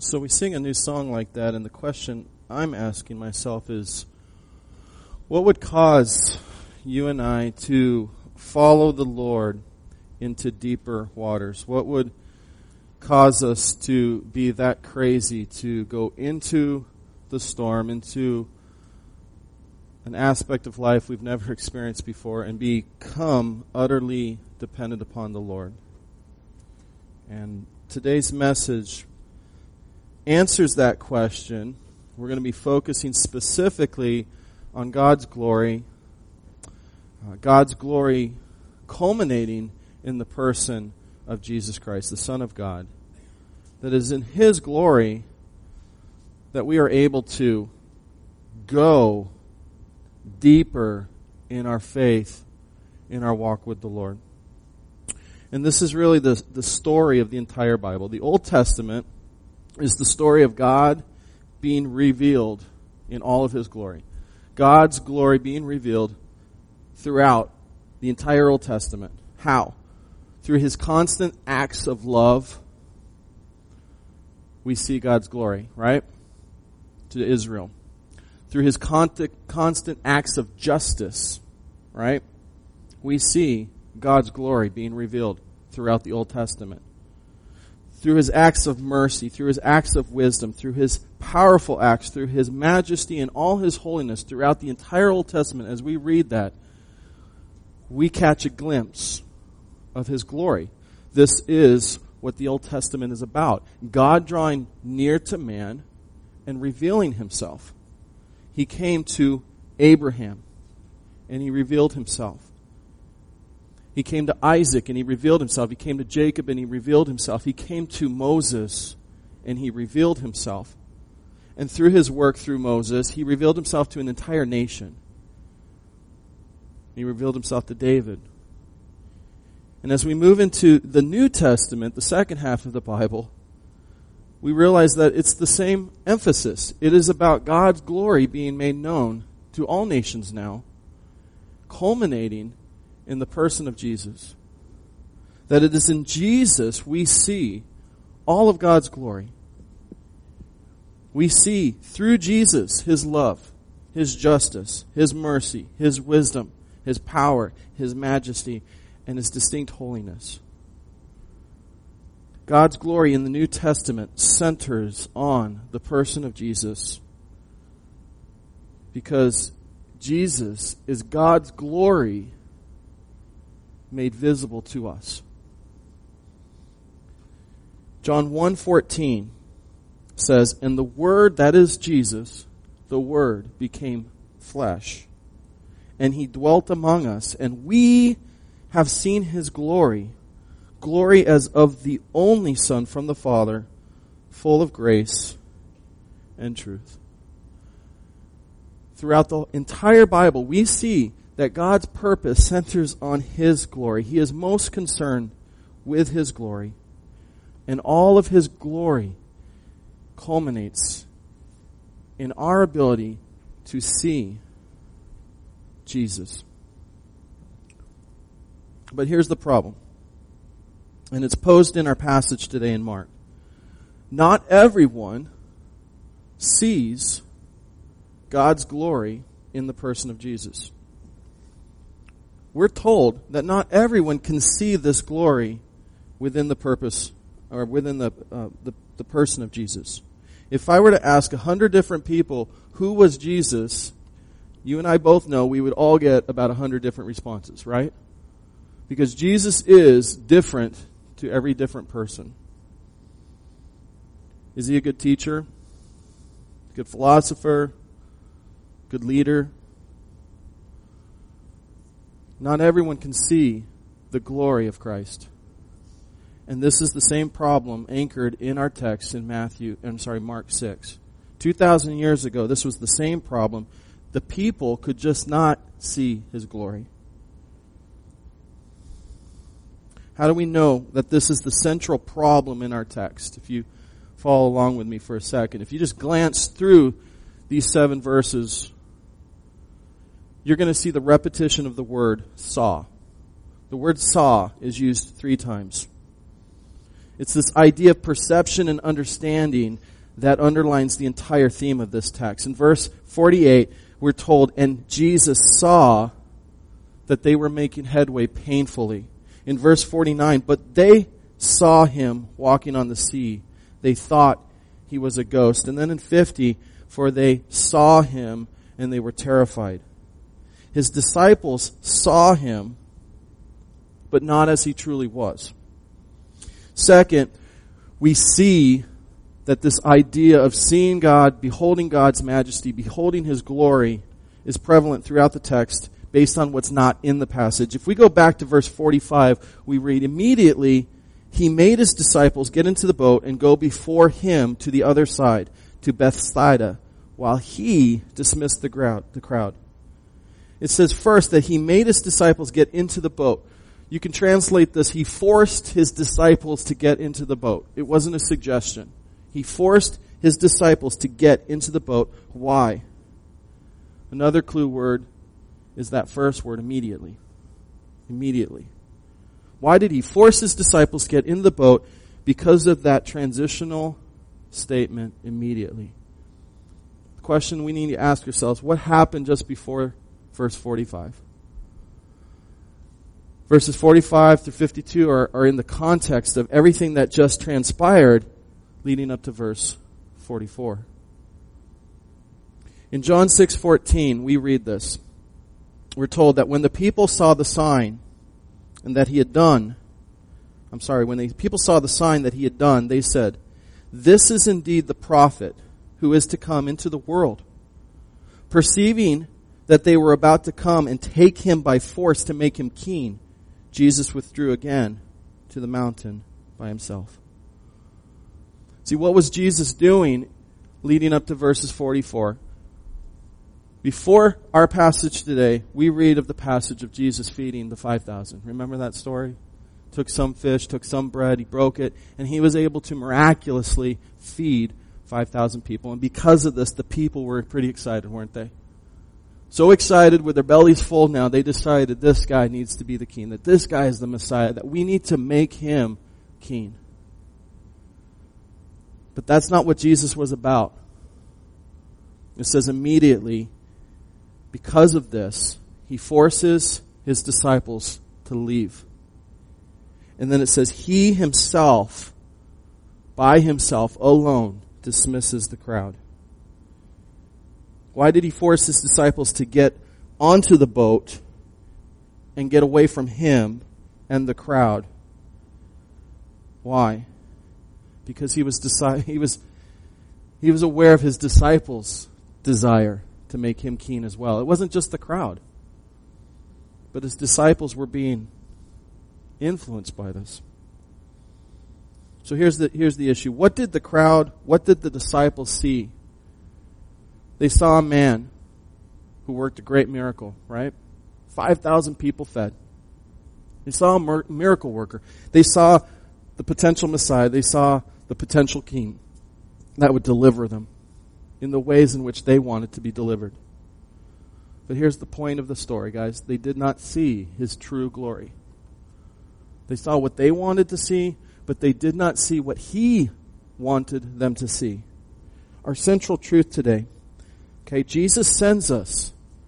So we sing a new song like that, and the question I'm asking myself is, what would cause you and I to follow the Lord into deeper waters? What would cause us to be that crazy to go into the storm, into an aspect of life we've never experienced before, and become utterly dependent upon the Lord? And today's message answers that question. We're going to be focusing specifically on God's glory culminating in the person of Jesus Christ, the Son of God. That is in His glory that we are able to go deeper in our faith, in our walk with the Lord. And this is really the story of the entire Bible. The Old Testament is the story of God being revealed in all of His glory. God's glory being revealed throughout the entire Old Testament. How? Through His constant acts of love, we see God's glory, right? To Israel. Through His constant acts of justice, right? We see God's glory being revealed throughout the Old Testament. Through His acts of mercy, through His acts of wisdom, through His powerful acts, through His majesty and all His holiness throughout the entire Old Testament, as we read that, we catch a glimpse of His glory. This is what the Old Testament is about. God drawing near to man and revealing Himself. He came to Abraham and He revealed Himself. He came to Isaac and He revealed Himself. He came to Jacob and He revealed Himself. He came to Moses and He revealed Himself. And through His work through Moses, He revealed Himself to an entire nation. He revealed Himself to David. And as we move into the New Testament, the second half of the Bible, we realize that it's the same emphasis. It is about God's glory being made known to all nations now, culminating in the person of Jesus. That it is in Jesus we see all of God's glory. We see through Jesus His love, His justice, His mercy, His wisdom, His power, His majesty, and His distinct holiness. God's glory in the New Testament centers on the person of Jesus, because Jesus is God's glory made visible to us. John 1:14 says, "And the Word," that is Jesus, the Word became flesh, and He dwelt among us, and we have seen His glory, glory as of the only Son from the Father, full of grace and truth." Throughout the entire Bible, we see that God's purpose centers on His glory. He is most concerned with His glory. And all of His glory culminates in our ability to see Jesus. But here's the problem. And it's posed in our passage today in Mark. Not everyone sees God's glory in the person of Jesus. We're told that not everyone can see this glory within the purpose or within the person of Jesus. If I were to ask 100 different people who was Jesus, you and I both know we would all get about 100 different responses, right? Because Jesus is different to every different person. Is He a good teacher? Good philosopher? Good leader? Not everyone can see the glory of Christ. And this is the same problem anchored in our text in Mark 6. 2,000 years ago, this was the same problem. The people could just not see His glory. How do we know that this is the central problem in our text? If you follow along with me for a second, if you just glance through these 7 verses, you're going to see the repetition of the word saw. The word saw is used 3 times. It's this idea of perception and understanding that underlines the entire theme of this text. In verse 48, we're told, and Jesus saw that they were making headway painfully. In verse 49, but they saw him walking on the sea. They thought he was a ghost. And then in 50, for they saw him and they were terrified. His disciples saw him, but not as he truly was. Second, we see that this idea of seeing God, beholding God's majesty, beholding his glory is prevalent throughout the text based on what's not in the passage. If we go back to verse 45, we read, immediately he made his disciples get into the boat and go before him to the other side, to Bethsaida, while he dismissed the crowd. It says first that he made his disciples get into the boat. You can translate this, he forced his disciples to get into the boat. It wasn't a suggestion. He forced his disciples to get into the boat. Why? Another clue word is that first word, immediately. Immediately. Why did he force his disciples to get in the boat? Because of that transitional statement, immediately. The question we need to ask ourselves, what happened just before verse 45? Verses 45 through 52 are in the context of everything that just transpired leading up to verse 44. In John 6:14, we read this. We're told that when the people saw the sign and that he had done, when the people saw the sign that he had done, they said, "This is indeed the prophet who is to come into the world." Perceiving that they were about to come and take him by force to make him king, Jesus withdrew again to the mountain by himself. See, what was Jesus doing leading up to verses 44? Before our passage today, we read of the passage of Jesus feeding the 5,000. Remember that story? Took some fish, took some bread, he broke it, and he was able to miraculously feed 5,000 people. And because of this, the people were pretty excited, weren't they? So excited with their bellies full now, they decided this guy needs to be the king, that this guy is the Messiah, that we need to make him king. But that's not what Jesus was about. It says immediately, because of this, he forces his disciples to leave. And then it says he himself, by himself alone, dismisses the crowd. Why did he force his disciples to get onto the boat and get away from him and the crowd? Why? Because he was aware of his disciples' desire to make him king as well. It wasn't just the crowd, but his disciples were being influenced by this. So here's the issue. What did the disciples see? They saw a man who worked a great miracle, right? 5,000 people fed. They saw a miracle worker. They saw the potential Messiah. They saw the potential king that would deliver them in the ways in which they wanted to be delivered. But here's the point of the story, guys. They did not see his true glory. They saw what they wanted to see, but they did not see what he wanted them to see. Our central truth today, okay, Jesus sends us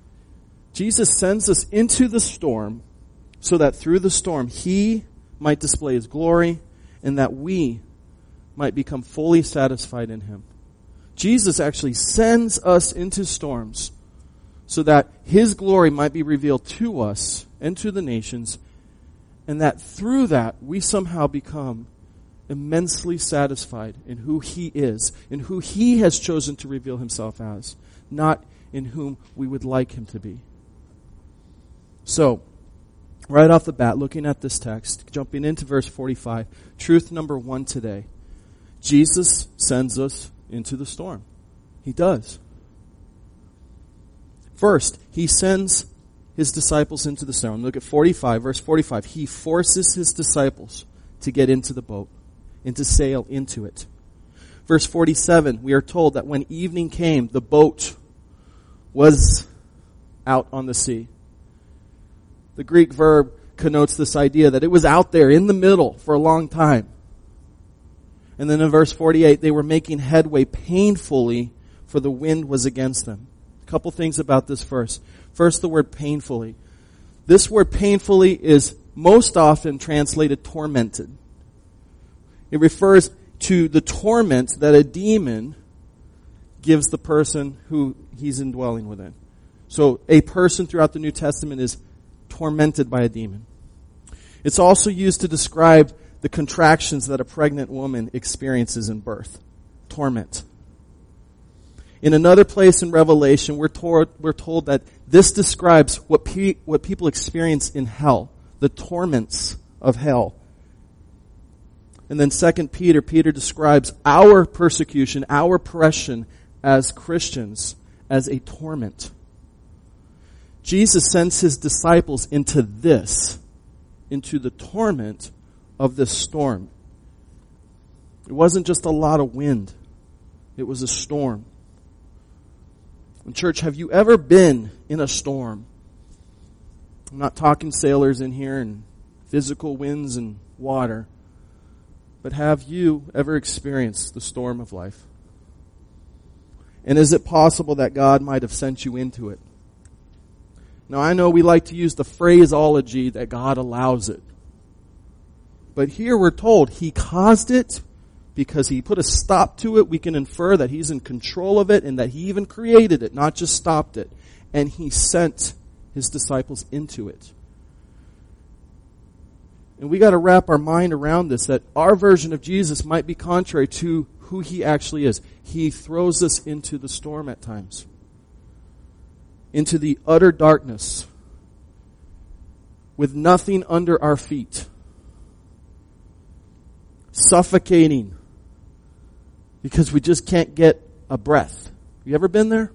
into the storm so that through the storm he might display his glory and that we might become fully satisfied in him. Jesus actually sends us into storms so that his glory might be revealed to us and to the nations, and that through that we somehow become immensely satisfied in who he is, in who he has chosen to reveal himself as, not in whom we would like him to be. So, right off the bat, looking at this text, jumping into verse 45, truth number 1 today. Jesus sends us into the storm. He does. First, he sends his disciples into the storm. Look at 45, verse 45. He forces his disciples to get into the boat and to sail into it. Verse 47, we are told that when evening came, the boat was out on the sea. The Greek verb connotes this idea that it was out there in the middle for a long time. And then in verse 48, they were making headway painfully, for the wind was against them. A couple things about this verse. First, the word painfully. This word painfully is most often translated tormented. It refers to the torment that a demon gives the person who he's indwelling within. So a person throughout the New Testament is tormented by a demon. It's also used to describe the contractions that a pregnant woman experiences in birth. Torment. In another place in Revelation, we're told that this describes what people experience in hell, the torments of hell. And then 2 Peter describes our persecution, our oppression as Christians as a torment. Jesus sends his disciples into the torment of this storm. It wasn't just a lot of wind. It was a storm. And church, have you ever been in a storm? I'm not talking sailors in here and physical winds and water. But have you ever experienced the storm of life? And is it possible that God might have sent you into it? Now, I know we like to use the phraseology that God allows it. But here we're told he caused it because he put a stop to it. We can infer that he's in control of it and that he even created it, not just stopped it. And he sent his disciples into it. And we got to wrap our mind around this, that our version of Jesus might be contrary to who he actually is. He throws us into the storm at times, into the utter darkness, with nothing under our feet, suffocating because we just can't get a breath. You ever been there?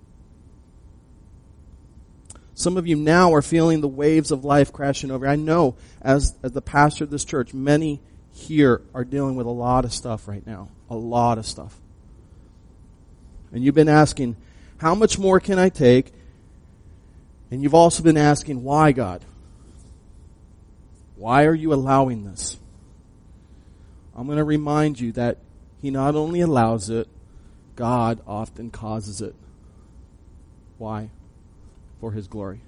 Some of you now are feeling the waves of life crashing over. I know as the pastor of this church, many here are dealing with a lot of stuff right now. A lot of stuff. And you've been asking, how much more can I take? And you've also been asking, why, God? Why are you allowing this? I'm going to remind you that he not only allows it, God often causes it. Why? For his glory.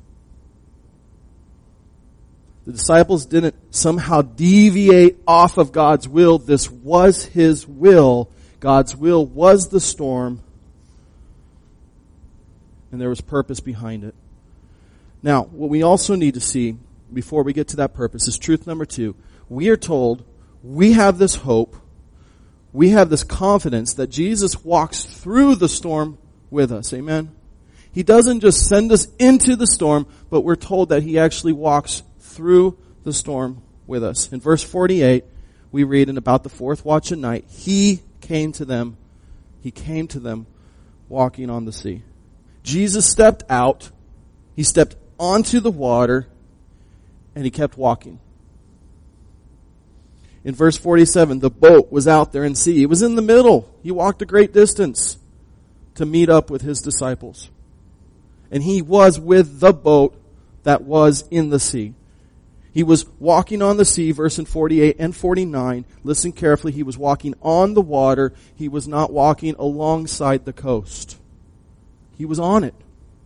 The disciples didn't somehow deviate off of God's will. This was his will. God's will was the storm. And there was purpose behind it. Now, what we also need to see before we get to that purpose is truth number 2. We are told we have this hope. We have this confidence that Jesus walks through the storm with us. Amen? He doesn't just send us into the storm, but we're told that he actually walks through the storm with us. In verse 48, we read, in about the 4th watch at night, he came to them walking on the sea. Jesus stepped out, he stepped onto the water, and he kept walking. In verse 47, the boat was out there in sea. It was in the middle. He walked a great distance to meet up with his disciples. And he was with the boat that was in the sea. He was walking on the sea, verse in 48 and 49. Listen carefully. He was walking on the water. He was not walking alongside the coast. He was on it.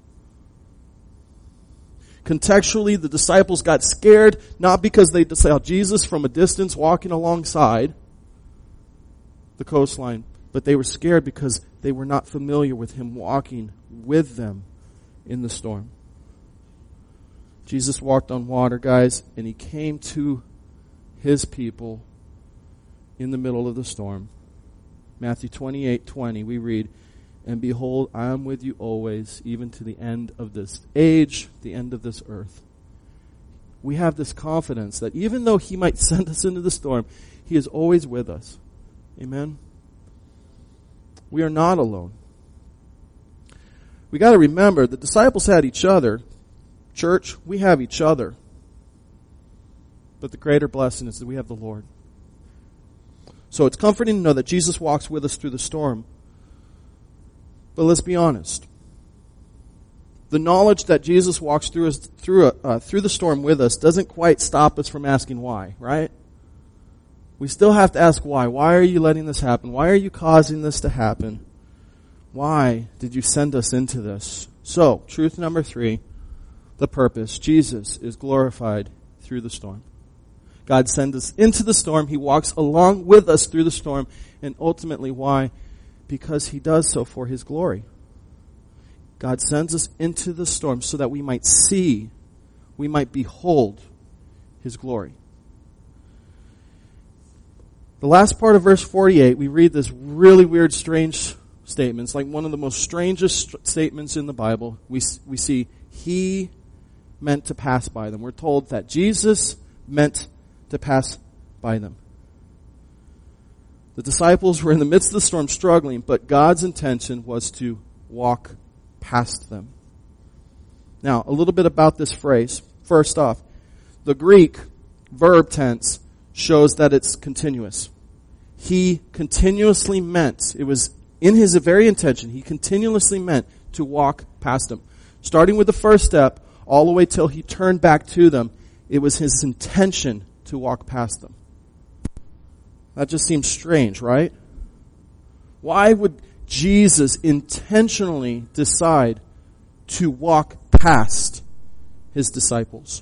Contextually, the disciples got scared, not because they saw Jesus from a distance walking alongside the coastline, but they were scared because they were not familiar with him walking with them in the storm. Jesus walked on water, guys, and he came to his people in the middle of the storm. Matthew 28:20, we read, and behold, I am with you always, even to the end of this age, the end of this earth. We have this confidence that even though he might send us into the storm, he is always with us. Amen? We are not alone. We got to remember, the disciples had each other. Church, we have each other. But the greater blessing is that we have the Lord. So it's comforting to know that Jesus walks with us through the storm. But let's be honest. The knowledge that Jesus walks through the storm with us doesn't quite stop us from asking why, right? we still have to ask why. Why are you letting this happen? Why are you causing this to happen? Why did you send us into this? So, truth number 3, the purpose. Jesus is glorified through the storm. God sends us into the storm. He walks along with us through the storm. And ultimately, why? Because He does so for His glory. God sends us into the storm so that we might see, we might behold His glory. The last part of verse 48, we read this really weird, strange statement. It's like one of the most strangest statements in the Bible. We see, He meant to pass by them. We're told that Jesus meant to pass by them. The disciples were in the midst of the storm struggling, but God's intention was to walk past them. Now, a little bit about this phrase. First off, the Greek verb tense shows that it's continuous. He continuously meant, it was in His very intention, He continuously meant to walk past them. Starting with the first step, all the way till He turned back to them, it was His intention to walk past them. That just seems strange, right? Why would Jesus intentionally decide to walk past His disciples?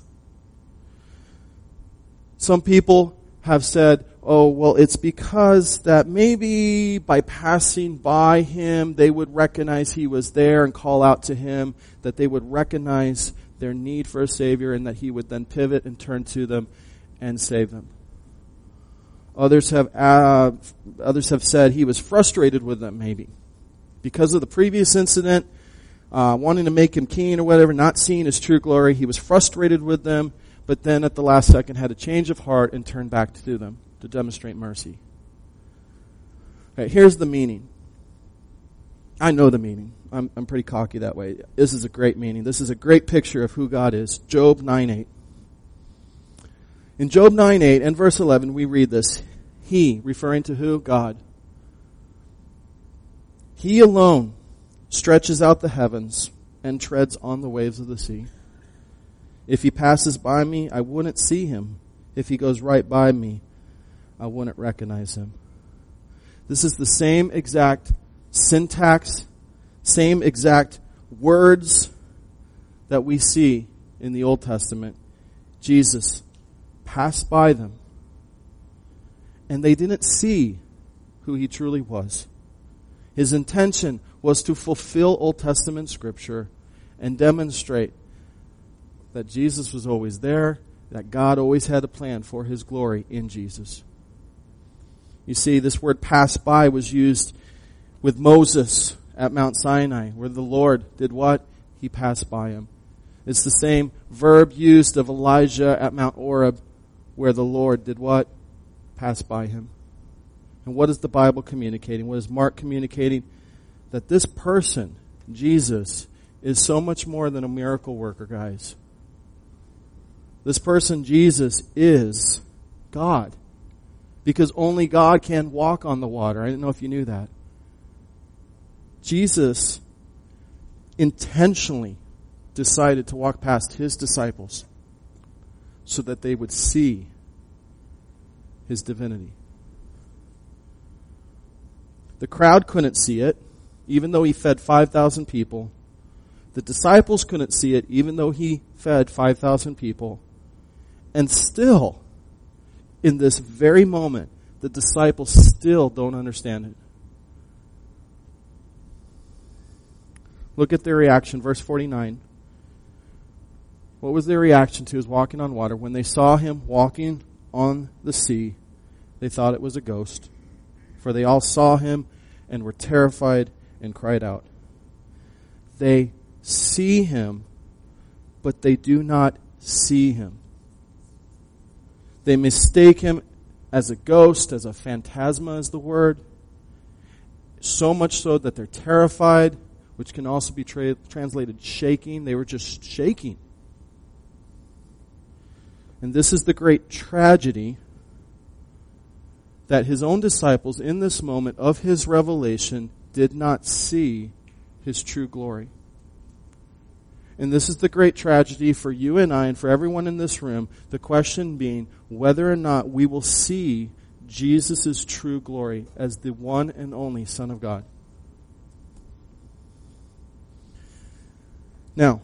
Some people have said, oh, well, it's because that maybe by passing by Him, they would recognize He was there and call out to Him, that they would recognize their need for a Savior, and that He would then pivot and turn to them and save them. Others have said He was frustrated with them, maybe. Because of the previous incident, wanting to make Him king or whatever, not seeing His true glory, He was frustrated with them, but then at the last second had a change of heart and turned back to them to demonstrate mercy. Okay, here's the meaning. I know the meaning. I'm pretty cocky that way. This is a great meaning. This is a great picture of who God is. Job 9:8. In Job 9:8 and verse 11, we read this. He, referring to who? God. He alone stretches out the heavens and treads on the waves of the sea. If He passes by me, I wouldn't see Him. If He goes right by me, I wouldn't recognize Him. This is the same exact syntax, same exact words that we see in the Old Testament. Jesus passed by them, and they didn't see who He truly was. His intention was to fulfill Old Testament Scripture and demonstrate that Jesus was always there, that God always had a plan for His glory in Jesus. You see, this word pass by was used with Moses at Mount Sinai, where the Lord did what? He passed by him. It's the same verb used of Elijah at Mount Oreb, where the Lord did what? Pass by him. And what is the Bible communicating? What is Mark communicating? That this person, Jesus, is so much more than a miracle worker, guys. This person, Jesus, is God. Because only God can walk on the water. I didn't know if you knew that. Jesus intentionally decided to walk past His disciples so that they would see His divinity. The crowd couldn't see it, even though He fed 5,000 people. The disciples couldn't see it, even though He fed 5,000 people. And still, in this very moment, the disciples still don't understand it. Look at their reaction, verse 49. What was their reaction to His walking on water? When they saw Him walking on the sea, they thought it was a ghost. For they all saw Him and were terrified and cried out. They see Him, but they do not see Him. They mistake Him as a ghost, as a phantasma is the word. So much so that they're terrified, which can also be translated shaking. They were just shaking. And this is the great tragedy that His own disciples in this moment of His revelation did not see His true glory. And this is the great tragedy for you and I and for everyone in this room, the question being whether or not we will see Jesus' true glory as the one and only Son of God. Now,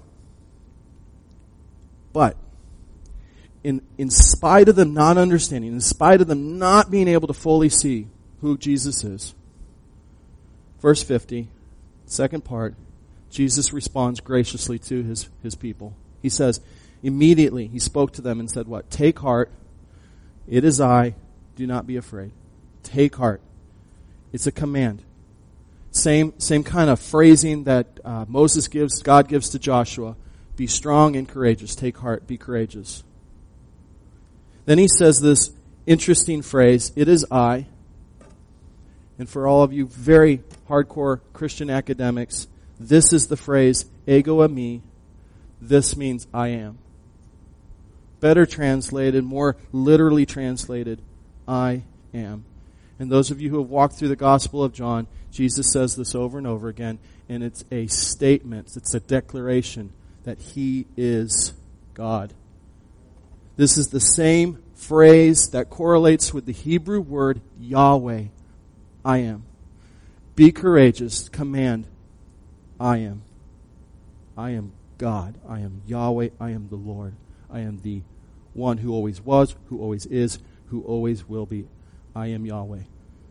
but in spite of them not understanding, in spite of them not being able to fully see who Jesus is, verse 50, second part, Jesus responds graciously to his people. He says, immediately he spoke to them and said what? Take heart, it is I, do not be afraid. Take heart. It's a command. Same kind of phrasing that God gives to Joshua. Be strong and courageous. Take heart, be courageous. Then he says this interesting phrase, it is I. And for all of you very hardcore Christian academics, this is the phrase, ego eimi. This means I am. Better translated, more literally translated, I am. And those of you who have walked through the Gospel of John, Jesus says this over and over again, and it's a statement, it's a declaration that He is God. This is the same phrase that correlates with the Hebrew word Yahweh, I am. Be courageous, command, I am. I am God. I am Yahweh. I am the Lord. I am the one who always was, who always is, who always will be. I am Yahweh.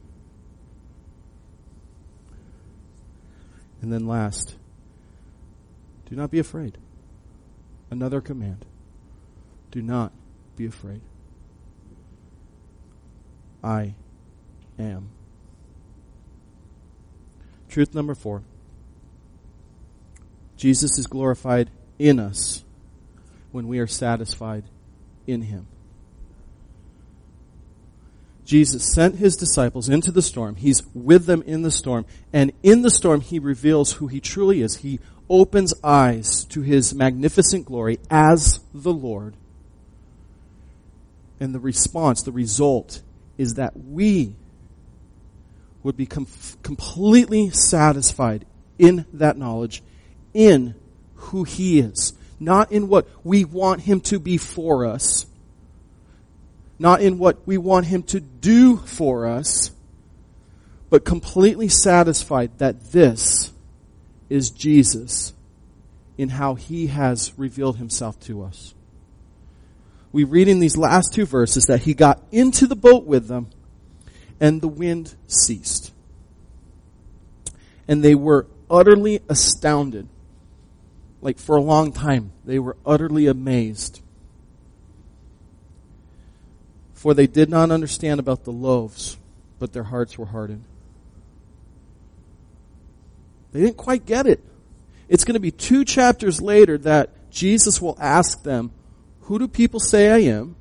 And then last, do not be afraid. Another command. Do not be afraid. I am. Truth number 4. Jesus is glorified in us when we are satisfied in Him. Jesus sent His disciples into the storm. He's with them in the storm. And in the storm, He reveals who He truly is. He opens eyes to His magnificent glory as the Lord. And the response, the result, is that we would become completely satisfied in that knowledge, in who He is. Not in what we want Him to be for us. Not in what we want Him to do for us. But completely satisfied that this is Jesus in how He has revealed Himself to us. We read in these last two verses that He got into the boat with them and the wind ceased. And they were utterly astounded. Like for a long time, they were utterly amazed. For they did not understand about the loaves, but their hearts were hardened. They didn't quite get it. It's going to be 2 chapters later that Jesus will ask them, who do people say I am?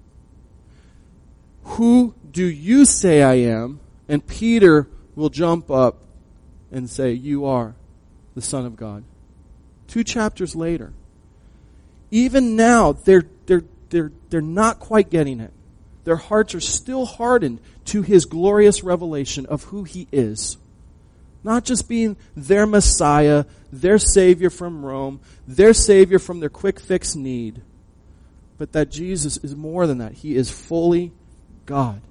Who do you say I am? And Peter will jump up and say, you are the Son of God. 2 chapters later. Even now, they're not quite getting it. Their hearts are still hardened to His glorious revelation of who He is. Not just being their Messiah, their Savior from Rome, their Savior from their quick fix need, but that Jesus is more than that. He is fully God.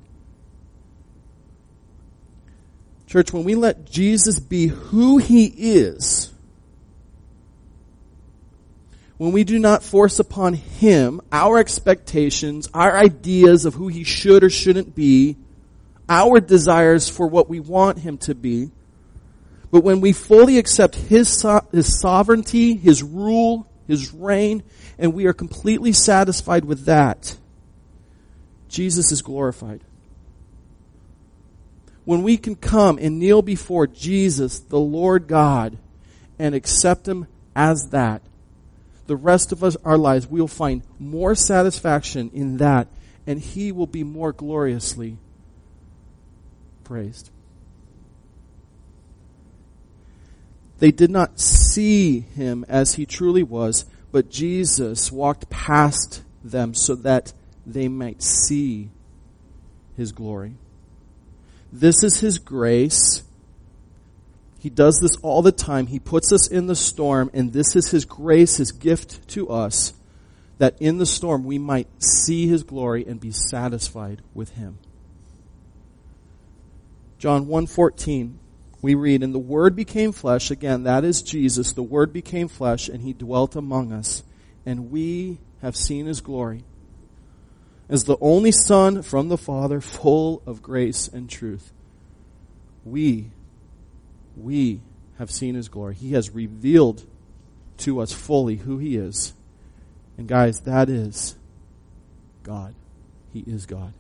Church, when we let Jesus be who He is, when we do not force upon Him our expectations, our ideas of who He should or shouldn't be, our desires for what we want Him to be, but when we fully accept His sovereignty, His rule, His reign, and we are completely satisfied with that, Jesus is glorified. When we can come and kneel before Jesus, the Lord God, and accept Him as that, the rest of our lives, we will find more satisfaction in that, and He will be more gloriously praised. They did not see Him as He truly was, but Jesus walked past them so that they might see His glory. This is His grace. He does this all the time. He puts us in the storm, and this is His grace, His gift to us, that in the storm we might see His glory and be satisfied with Him. John 1:14, we read, "And the Word became flesh," again, that is Jesus, "the Word became flesh, and He dwelt among us, and we have seen His glory, as the only Son from the Father, full of grace and truth." We have seen His glory. He has revealed to us fully who He is. And guys, that is God. He is God.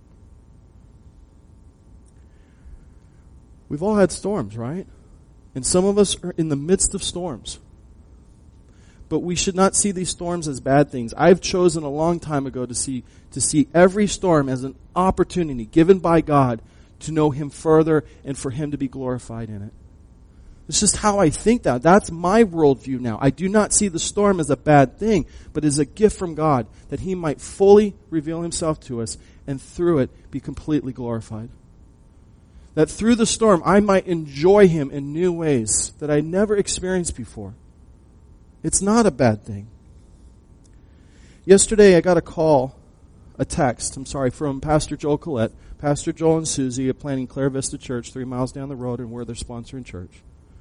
We've all had storms, right? And some of us are in the midst of storms. But we should not see these storms as bad things. I've chosen a long time ago to see every storm as an opportunity given by God to know Him further and for Him to be glorified in it. It's just how I think that. That's my worldview now. I do not see the storm as a bad thing, but as a gift from God that He might fully reveal Himself to us and through it be completely glorified. That through the storm I might enjoy Him in new ways that I never experienced before. It's not a bad thing. Yesterday I got a text from Pastor Joel Collette. Pastor Joel and Susie are planning Claire Vista Church 3 miles down the road, and we're their sponsoring church.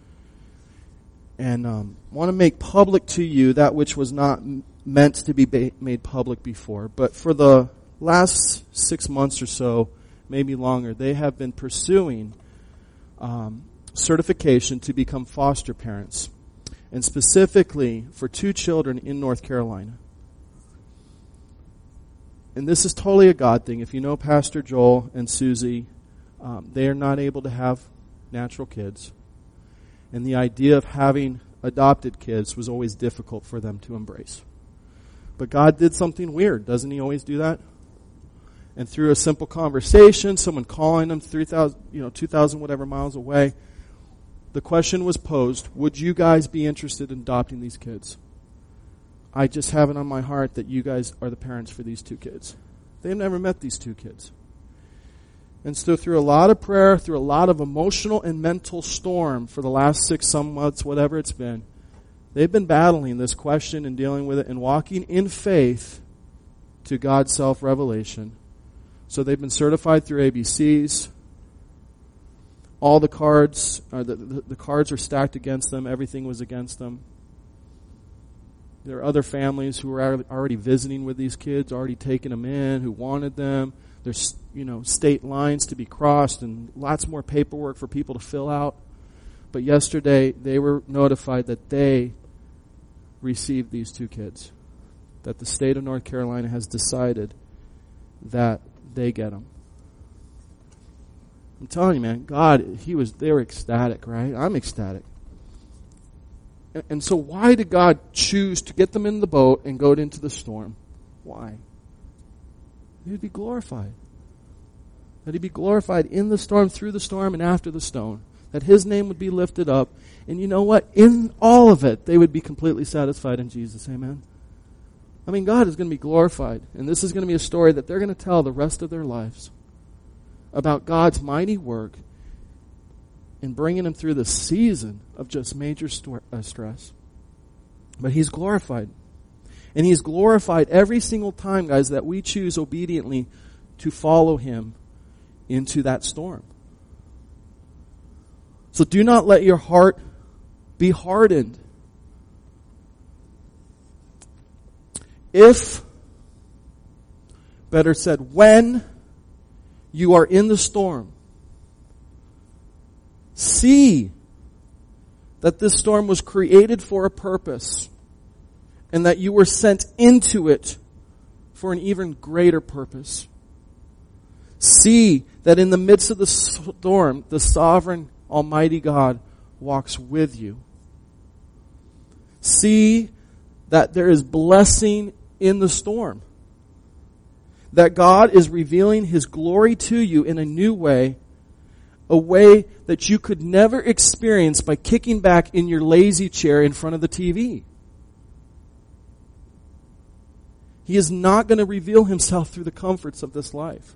And want to make public to you that which was not meant to be made public before. But for the last 6 months or so, maybe longer, they have been pursuing certification to become foster parents, and specifically for 2 children in North Carolina. And this is totally a God thing. If you know Pastor Joel and Susie, they are not able to have natural kids. And the idea of having adopted kids was always difficult for them to embrace. But God did something weird. Doesn't He always do that? And through a simple conversation, someone calling them 2,000 whatever miles away, the question was posed, would you guys be interested in adopting these kids? I just have it on my heart that you guys are the parents for these 2 kids. They've never met these 2 kids. And so through a lot of prayer, through a lot of emotional and mental storm for the last 6 some months, whatever it's been, they've been battling this question and dealing with it and walking in faith to God's self-revelation. So they've been certified through ABCs. All the cards, the cards are stacked against them. Everything was against them. There are other families who were already visiting with these kids, already taking them in, who wanted them. There's, state lines to be crossed and lots more paperwork for people to fill out. But yesterday, they were notified that they received these 2 kids. That the state of North Carolina has decided that they get them. I'm telling you, man, God, they were ecstatic, right? I'm ecstatic. And so why did God choose to get them in the boat and go into the storm? Why? He would be glorified. That He'd be glorified in the storm, through the storm, and after the storm. That His name would be lifted up. And you know what? In all of it, they would be completely satisfied in Jesus. Amen? I mean, God is going to be glorified. And this is going to be a story that they're going to tell the rest of their lives about God's mighty work in bringing them through the season of just major stress. But He's glorified. And He's glorified every single time, guys, that we choose obediently to follow Him into that storm. So do not let your heart be hardened. If, better said, when you are in the storm, see that this storm was created for a purpose and that you were sent into it for an even greater purpose. See that in the midst of the storm, the sovereign Almighty God walks with you. See that there is blessing in the storm. That God is revealing His glory to you in a new way, a way that you could never experience by kicking back in your lazy chair in front of the TV. He is not going to reveal Himself through the comforts of this life.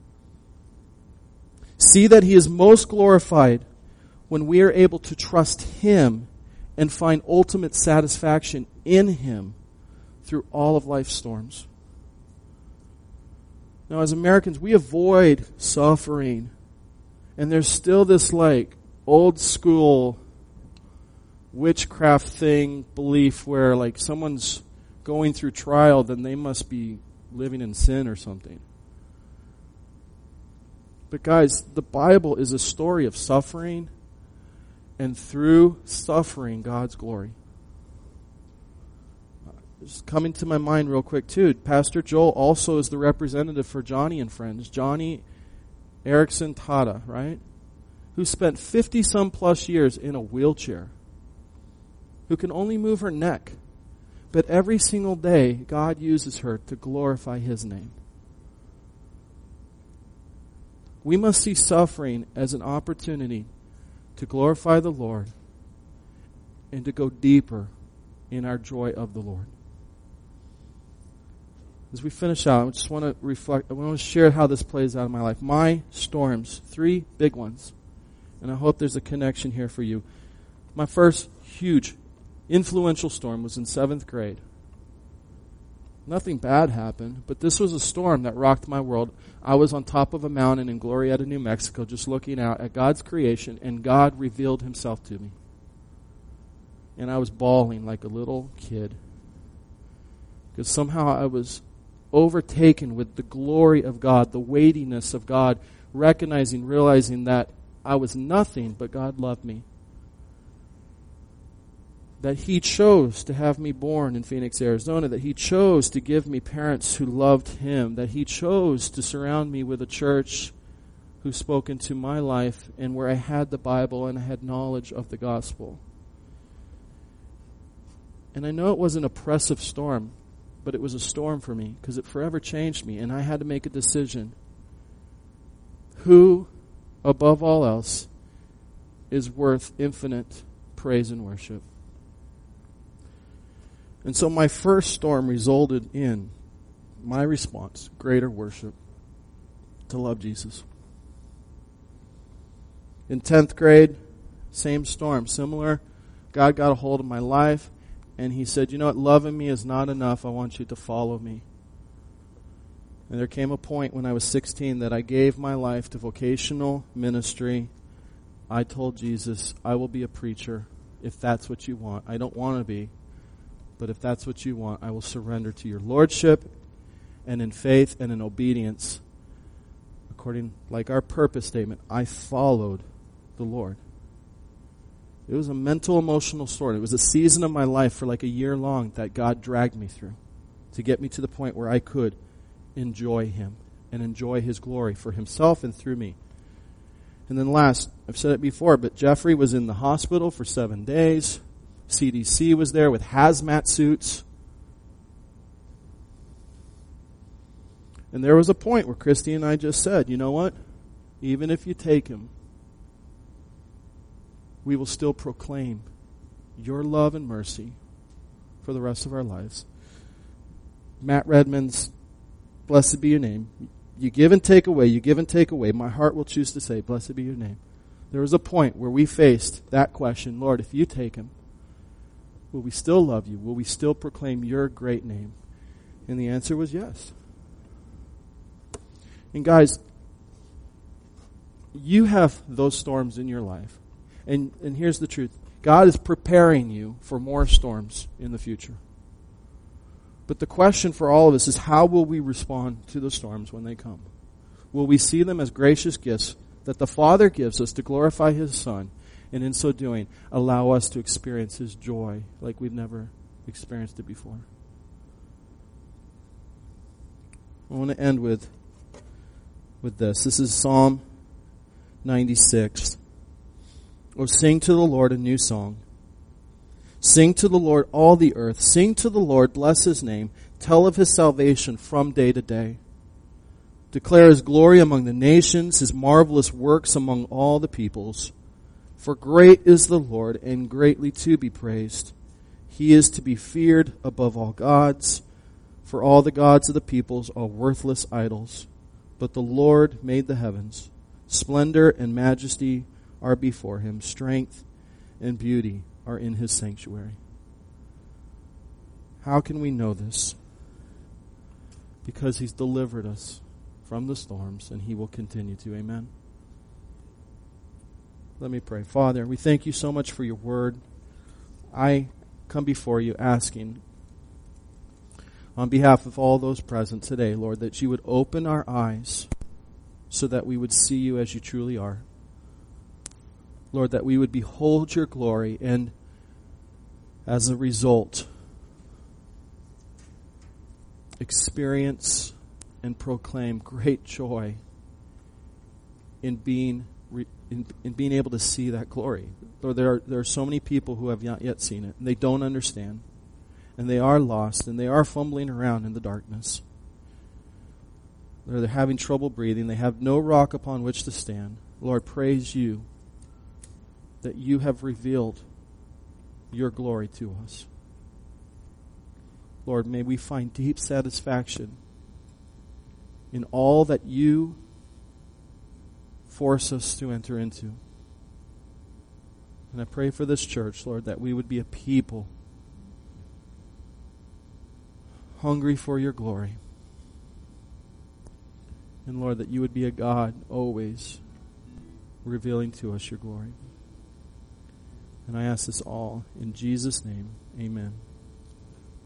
See that He is most glorified when we are able to trust Him and find ultimate satisfaction in Him through all of life's storms. Now, as Americans, we avoid suffering And there's still this like old school witchcraft thing, belief where like someone's going through trial, then they must be living in sin or something. But guys, the Bible is a story of suffering, and through suffering, God's glory. Just coming to my mind real quick too, Pastor Joel also is the representative for Johnny and friends, Johnny Erickson Tada, right? Who spent 50-some plus years in a wheelchair, who can only move her neck. But every single day, God uses her to glorify His name. We must see suffering as an opportunity to glorify the Lord and to go deeper in our joy of the Lord. As we finish out, I just want to reflect, I want to share how this plays out in my life. My storms, 3 big ones. And I hope there's a connection here for you. My first huge, influential storm was in 7th grade. Nothing bad happened, but this was a storm that rocked my world. I was on top of a mountain in Glorieta, New Mexico, just looking out at God's creation, and God revealed Himself to me. And I was bawling like a little kid, because somehow I was overtaken with the glory of God, the weightiness of God, realizing that I was nothing, but God loved me. That He chose to have me born in Phoenix, Arizona, that He chose to give me parents who loved Him, that He chose to surround me with a church who spoke into my life and where I had the Bible and I had knowledge of the gospel. And I know it was an oppressive storm, but it was a storm for me because it forever changed me, and I had to make a decision. Who, above all else, is worth infinite praise and worship? And so my first storm resulted in my response, greater worship, to love Jesus. In 10th grade, same storm, similar. God got a hold of my life, and He said, you know what, loving me is not enough. I want you to follow me. And there came a point when I was 16 that I gave my life to vocational ministry. I told Jesus, I will be a preacher if that's what you want. I don't want to be. But if that's what you want, I will surrender to your lordship, and in faith and in obedience, according like our purpose statement, I followed the Lord. It was a mental, emotional story. It was a season of my life for like a year long that God dragged me through to get me to the point where I could enjoy Him and enjoy His glory for Himself and through me. And then last, I've said it before, but Jeffrey was in the hospital for 7 days. CDC was there with hazmat suits. And there was a point where Christy and I just said, you know what? Even if you take him, we will still proclaim your love and mercy for the rest of our lives. Matt Redman's, blessed be your name. You give and take away, you give and take away. My heart will choose to say, blessed be your name. There was a point where we faced that question, Lord, if you take him, will we still love you? Will we still proclaim your great name? And the answer was yes. And guys, you have those storms in your life. And here's the truth. God is preparing you for more storms in the future. But the question for all of us is, how will we respond to the storms when they come? Will we see them as gracious gifts that the Father gives us to glorify His Son, and in so doing, allow us to experience His joy like we've never experienced it before? I want to end with this. This is Psalm 96. Oh, sing to the Lord a new song. Sing to the Lord, all the earth. Sing to the Lord, bless His name. Tell of His salvation from day to day. Declare His glory among the nations, His marvelous works among all the peoples. For great is the Lord, and greatly to be praised. He is to be feared above all gods. For all the gods of the peoples are worthless idols. But the Lord made the heavens. Splendor and majesty are before Him. Strength and beauty are in His sanctuary. How can we know this? Because He's delivered us from the storms, and He will continue to. Amen. Let me pray. Father, we thank you so much for your word. I come before you asking, on behalf of all those present today, Lord, that you would open our eyes so that we would see you as you truly are. Lord, that we would behold your glory and, as a result, experience and proclaim great joy in being able to see that glory. Lord, there are so many people who have not yet seen it, and they don't understand, and they are lost, and they are fumbling around in the darkness. Lord, they're having trouble breathing. They have no rock upon which to stand. Lord, praise you that you have revealed your glory to us. Lord, may we find deep satisfaction in all that you force us to enter into. And I pray for this church, Lord, that we would be a people hungry for your glory. And Lord, that you would be a God always revealing to us your glory. And I ask this all in Jesus' name. Amen.